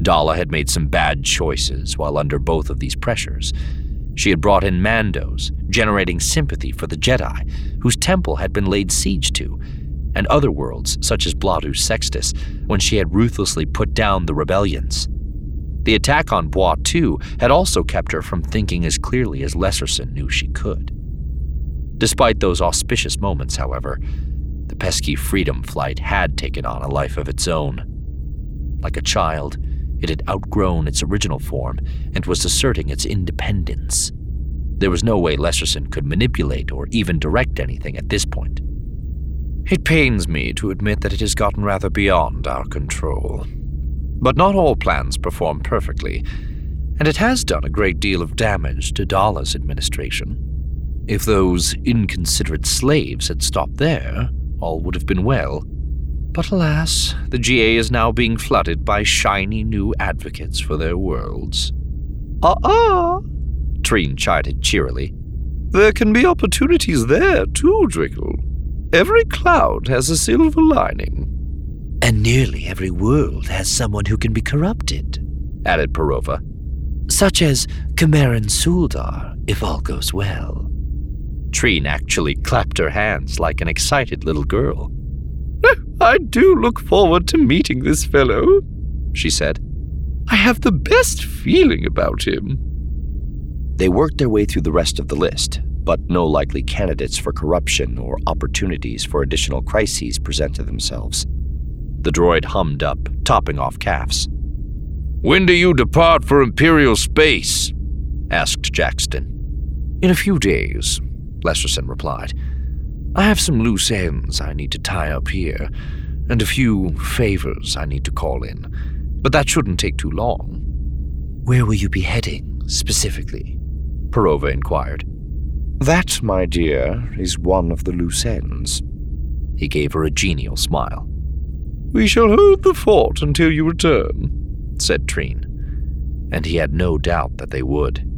Dala had made some bad choices while under both of these pressures. She had brought in Mandos, generating sympathy for the Jedi, whose temple had been laid siege to, and other worlds such as Bladus Sextus, when she had ruthlessly put down the rebellions. The attack on Bois II had also kept her from thinking as clearly as Lesserson knew she could. Despite those auspicious moments, however, the pesky Freedom Flight had taken on a life of its own. Like a child, it had outgrown its original form and was asserting its independence. There was no way Lesserson could manipulate or even direct anything at this point. It pains me to admit that it has gotten rather beyond our control. But not all plans perform perfectly, and it has done a great deal of damage to Dala's administration. If those inconsiderate slaves had stopped there, all would have been well. But alas, the GA is now being flooded by shiny new advocates for their worlds. Treen chided cheerily. There can be opportunities there too, Drickle. Every cloud has a silver lining. And nearly every world has someone who can be corrupted, added Perova. Such as Cameron Suldar, if all goes well. Treen actually clapped her hands like an excited little girl. I do look forward to meeting this fellow, she said. I have the best feeling about him. They worked their way through the rest of the list, but no likely candidates for corruption or opportunities for additional crises presented themselves. The droid hummed up, topping off calves. When do you depart for Imperial space? Asked Jackston. In a few days, Lesserson replied. I have some loose ends I need to tie up here, and a few favors I need to call in, but that shouldn't take too long. Where will you be heading, specifically? Perova inquired. That, my dear, is one of the loose ends. He gave her a genial smile. We shall hold the fort until you return, said Treen, and he had no doubt that they would.